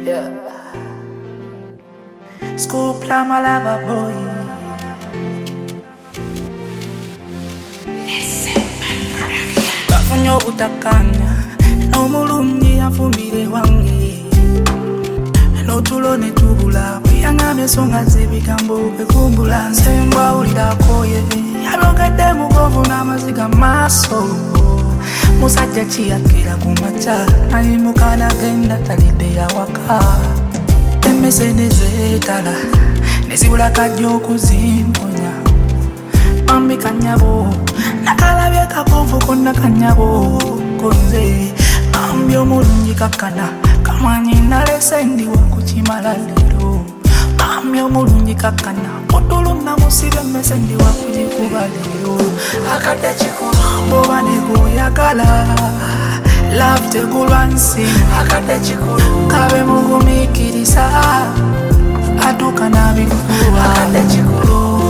Yeah. Scoop la malava boy. Bafunyo utakanya no mulungi afumire wange no tulone tubula yangamye songa zebigambo bekumbula nsemba ulira koye yalongedde mugovu n'amaziga maso musajja kiyakira kumacha ali mukana genda talide ya waka emesene tala nesibula kajjo okuzimponya mami kanyabo nakalabye kakonvu konna kanyabo konze mami omulungi kakana kamwanyi nalesendiwa kukimala lero mami omulungi kakana otulunga musibe mesendiwa kujikuba lero akadde kikulu mboba nekuyagala love tegulwansi akadde kikulu kabe mugumikirisa aduka nabikuwa akadde kikulu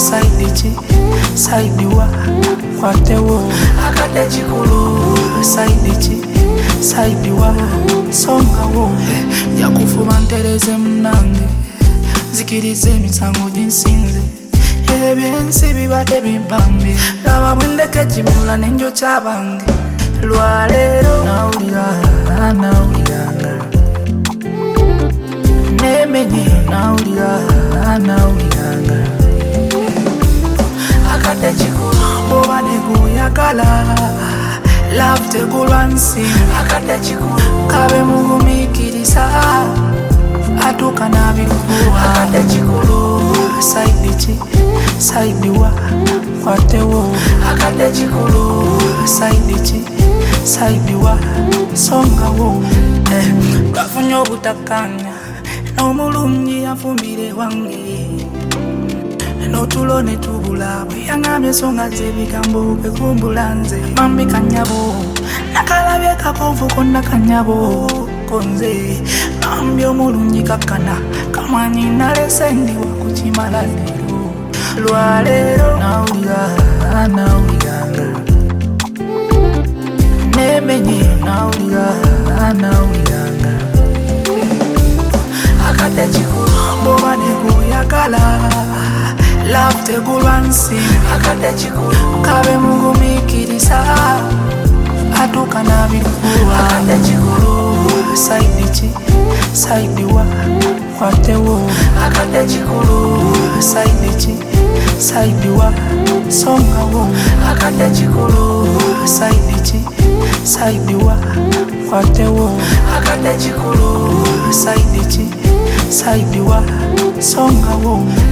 saidi wa kwatewo akadde kikulu saidi wa songawo yakufuba ntereze munange zikirize emisango ginsinze ebyensi bibadde bimbambi laba bwendeke kimula nenjo kyabange lwaleero nawuliranga nemenye nawuliranga akadde kikulu mboba nekuyagala love tegulwansi akadde kikulu kabe mugumikirisa atuka nabikuwa akadde kikulu saidi wa kwatewo akadde kikulu saidi wa songawo bafunye obutakanya n'omulungi afumire wange notulo netubula yangamye songa zebigambo bekumbula nze mami kanyabo nakalabye kakonvu konna kanyabo konze mami omulungi kakana kamwanyi nalesendiwa kukimala lero lwaleero nawuliranga nemenye nawuliranga akadde kikulu mboba nekuyagala love tegulwansi akadde kikulu kabe mugumikirisa aduka nabikuwa akadde kikulu saidi wa kwatewo akadde kikulu saidi wa songawo akadde kikulu saidi wa kwatewo akadde kikulu saidi wa songawo